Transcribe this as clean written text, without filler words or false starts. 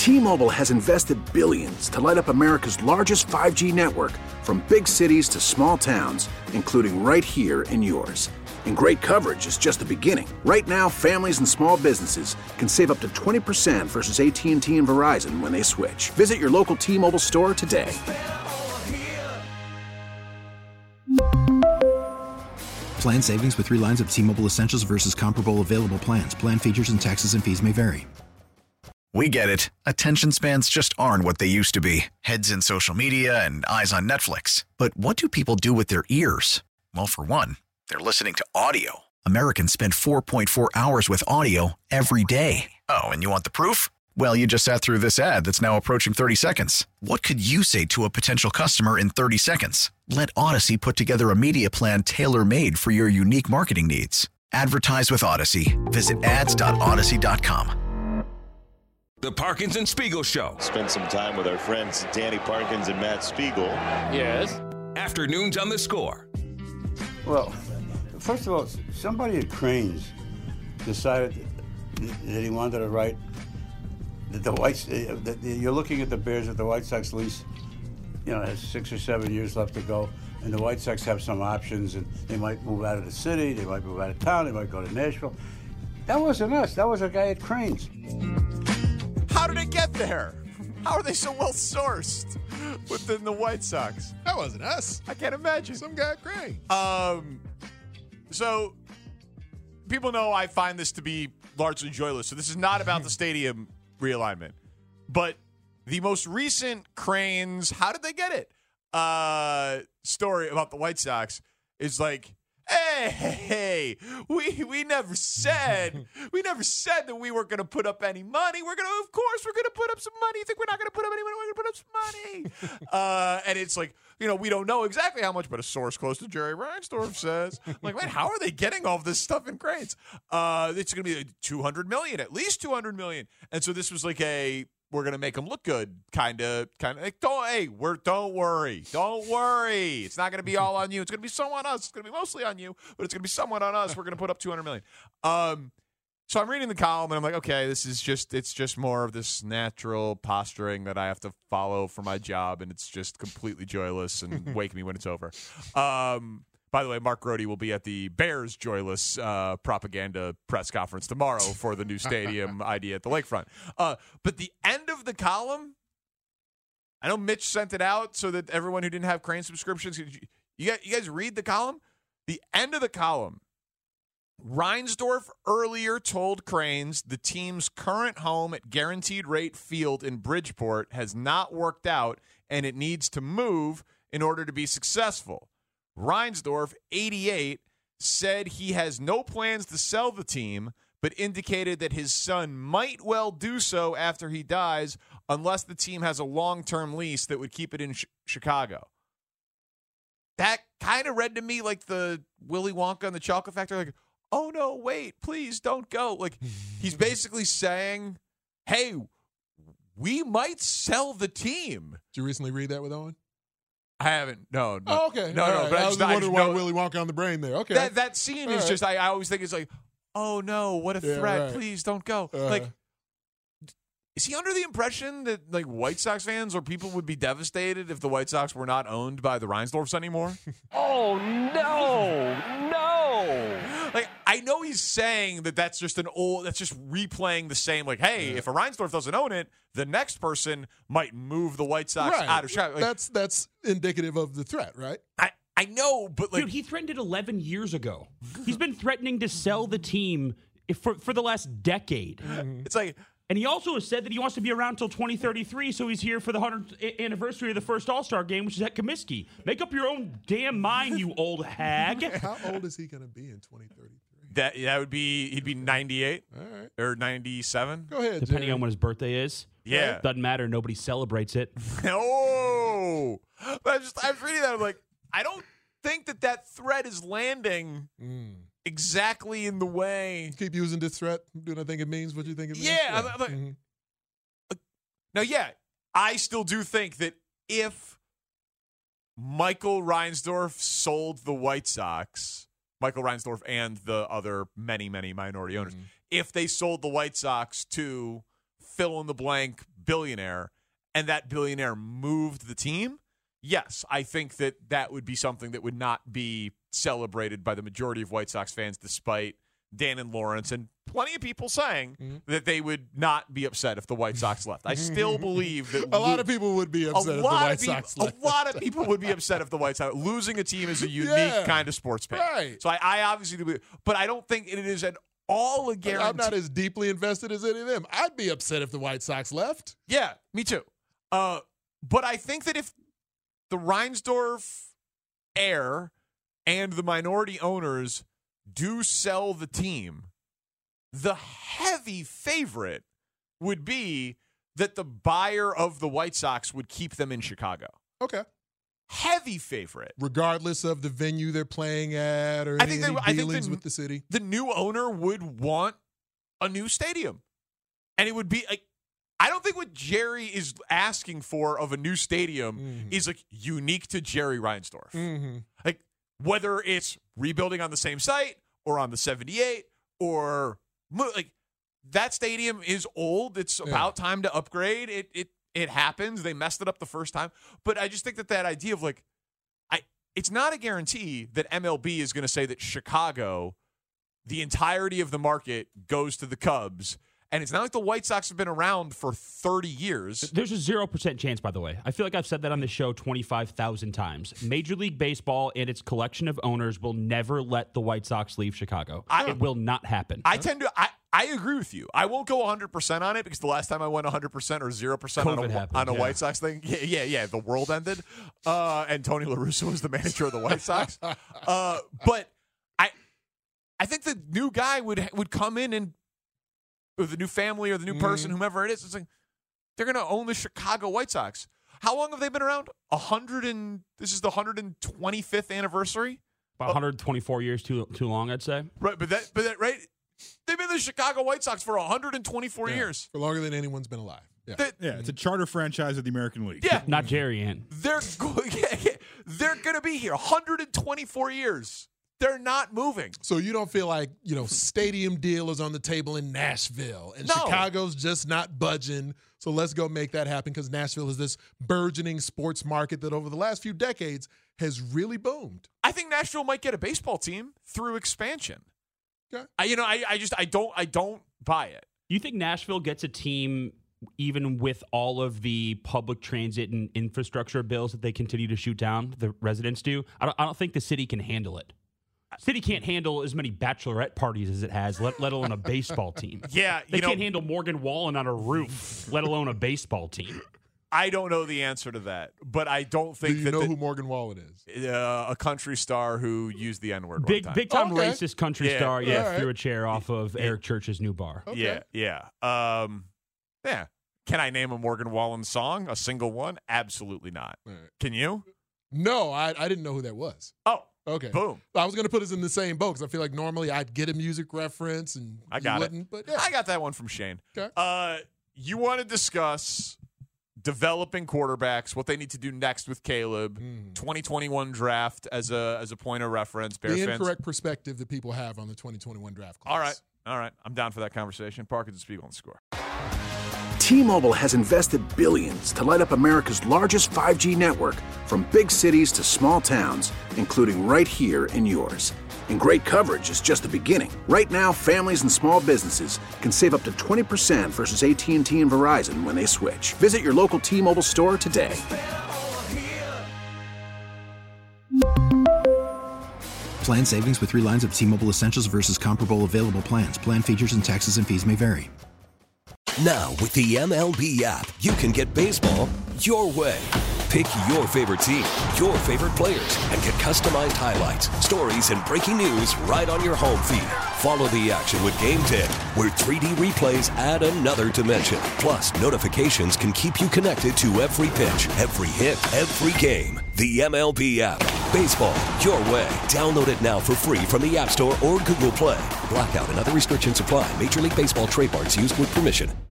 T-Mobile has invested billions to light up America's largest 5G network, from big cities to small towns, including right here in yours. And great coverage is just the beginning. Right now, families and small businesses can save up to 20% versus AT&T and Verizon when they switch. Visit your local T-Mobile store today. Plan savings with 3 lines of T-Mobile Essentials versus comparable available plans. Plan features and taxes and fees may vary. We get it. Attention spans just aren't what they used to be. Heads in social media and eyes on Netflix. But what do people do with their ears? Well, for one, they're listening to audio. Americans spend 4.4 hours with audio every day. Oh, and you want the proof? Well, you just sat through this ad that's now approaching 30 seconds. What could you say to a potential customer in 30 seconds? Let Odyssey put together a media plan tailor-made for your unique marketing needs. Advertise with Odyssey. Visit ads.odyssey.com. The Parkins and Spiegel Show. Spend some time with our friends Danny Parkins and Matt Spiegel. Yes. Afternoons on The Score. Well, first of all, somebody at Cranes decided that he wanted to write that that you're looking at the Bears with the White Sox lease, has 6 or 7 years left to go, and the White Sox have some options, and they might move out of the city, they might move out of town, they might go to Nashville. That wasn't us. That was a guy at Cranes. How did it get there? How are they so well sourced within the White Sox? That wasn't us. I can't imagine. Some guy at Cranes. So people know I find this to be largely joyless. So this is not about the stadium realignment, but the most recent Cranes, how did they get it? Story about the White Sox is like, hey, we never said that we weren't going to put up any money. Of course we're going to put up some money. You think we're not going to put up any money? We're going to put up some money. And it's like, we don't know exactly how much, but a source close to Jerry Reinsdorf says, like, man, how are they getting all of this stuff in Cranes? It's going to be like $200 million, at least $200 million. And so this was like we're going to make them look good, kind of like, don't worry. It's not going to be all on you. It's going to be some on us. It's going to be mostly on you, but it's going to be somewhat on us. We're going to put up $200 million. So I'm reading the column, and I'm like, okay, it's just more of this natural posturing that I have to follow for my job, and it's just completely joyless and wake me when it's over. By the way, Mark Grody will be at the Bears joyless propaganda press conference tomorrow for the new stadium idea at the lakefront. But the end of the column, I know Mitch sent it out so that everyone who didn't have Crane subscriptions, you guys read the column? The end of the column, Reinsdorf earlier told Cranes the team's current home at Guaranteed Rate Field in Bridgeport has not worked out and it needs to move in order to be successful. Reinsdorf, 88, said he has no plans to sell the team, but indicated that his son might well do so after he dies unless the team has a long-term lease that would keep it in Chicago. That kind of read to me like the Willy Wonka and the Chocolate Factory, like, oh, no, wait, please don't go. Like, he's basically saying, hey, we might sell the team. Did you recently read that with Owen? I haven't. No. Oh, okay. No. Right. But I was wondering why Willy Wonka on the brain there. Okay. That scene is just, I always think it's like, oh, no, what a threat. Right. Please don't go. Like, is he under the impression that, like, White Sox fans or people would be devastated if the White Sox were not owned by the Reinsdorfs anymore? Oh, no. Like, I know he's saying that that's just replaying the same, like, hey, if a Reinsdorf doesn't own it, the next person might move the White Sox out of Chicago. Like, that's indicative of the threat, right? I know, but like, dude, he threatened it 11 years ago. He's been threatening to sell the team for the last decade. It's like, and he also has said that he wants to be around until 2033, so he's here for the 100th anniversary of the first All-Star game, which is at Comiskey. Make up your own damn mind, you old hag. How old is he going to be in 2033? That would be, he'd be 98 or 97. Go ahead, depending on when his birthday is. Yeah. Doesn't matter. Nobody celebrates it. Oh. But I was reading that. I'm like, I don't think that threat is landing exactly in the way. Keep using this threat. Do I think it means what you think it means? Yeah. I'm like, now, I still do think that if Michael Reinsdorf sold the White Sox, Michael Reinsdorf and the other many, many minority owners, if they sold the White Sox to fill-in-the-blank billionaire and that billionaire moved the team, yes, I think that would be something that would not be celebrated by the majority of White Sox fans, despite Dan and Lawrence and plenty of people saying that they would not be upset if the White Sox left. I still believe that a lot of people would be upset if the White Sox left. A lot of people would be upset if the White Sox losing a team is a unique kind of sports pain. Right. So I obviously do, but I don't think it is at all a guarantee. I'm not as deeply invested as any of them. I'd be upset if the White Sox left. Yeah, me too. But I think that if the Reinsdorf heir and the minority owners do sell the team, the heavy favorite would be that the buyer of the White Sox would keep them in Chicago. Okay. Heavy favorite. Regardless of the venue they're playing at or any dealings with the city. The new owner would want a new stadium. And it would be like, I don't think what Jerry is asking for of a new stadium is like unique to Jerry Reinsdorf. Mm-hmm. Like whether it's rebuilding on the same site or on the 78 or like that stadium is old. It's about time to upgrade. It happens. They messed it up the first time. But I just think that idea of like, it's not a guarantee that MLB is going to say that Chicago, the entirety of the market goes to the Cubs. And it's not like the White Sox have been around for 30 years. There's a 0% chance, by the way. I feel like I've said that on this show 25,000 times. Major League Baseball and its collection of owners will never let the White Sox leave Chicago. It will not happen. I agree with you. I won't go 100% on it because the last time I went 100% or 0% on a White Sox thing, the world ended, and Tony La Russa was the manager of the White Sox. But I think the new guy would come in and, or the new family or the new person, whomever it is, it's like they're going to own the Chicago White Sox. How long have they been around? This is the 125th anniversary. About 124 years too long, I'd say. Right, but that right. They've been the Chicago White Sox for 124 years. For longer than anyone's been alive. Yeah, it's a charter franchise of the American League. Yeah. Not Jerry Ann. They're going to be here 124 years. They're not moving. So you don't feel like, stadium deal is on the table in Nashville and Chicago's just not budging. So let's go make that happen because Nashville is this burgeoning sports market that over the last few decades has really boomed. I think Nashville might get a baseball team through expansion. Okay. I don't buy it. You think Nashville gets a team even with all of the public transit and infrastructure bills that they continue to shoot down, the residents do? I don't think the city can handle it. City can't handle as many bachelorette parties as it has, let alone a baseball team. Yeah, they can't handle Morgan Wallen on a roof, let alone a baseball team. I don't know the answer to that, but I don't think Do you know who Morgan Wallen is? A country star who used the N-word big time racist country star. Right. Threw a chair off of Eric Church's new bar. Okay. Yeah. Can I name a Morgan Wallen song? A single one? Absolutely not. Right. Can you? No, I didn't know who that was. Oh. Okay. Boom. I was going to put us in the same boat because I feel like normally I'd get a music reference and I got it. But yeah. I got that one from Shane. Okay. You want to discuss developing quarterbacks, what they need to do next with Caleb, 2021 draft as a point of reference. Bears the fans. incorrect perspective that people have on the 2021 draft class. All right. I'm down for that conversation. Parkins and Spiegel on the Score. T-Mobile has invested billions to light up America's largest 5G network, from big cities to small towns, including right here in yours. And great coverage is just the beginning. Right now, families and small businesses can save up to 20% versus AT&T and Verizon when they switch. Visit your local T-Mobile store today. Plan savings with 3 lines of T-Mobile Essentials versus comparable available plans. Plan features and taxes and fees may vary. Now, with the MLB app, you can get baseball your way. Pick your favorite team, your favorite players, and get customized highlights, stories, and breaking news right on your home feed. Follow the action with Game 10, where 3D replays add another dimension. Plus, notifications can keep you connected to every pitch, every hit, every game. The MLB app. Baseball your way. Download it now for free from the App Store or Google Play. Blackout and other restrictions apply. Major League Baseball trademarks used with permission.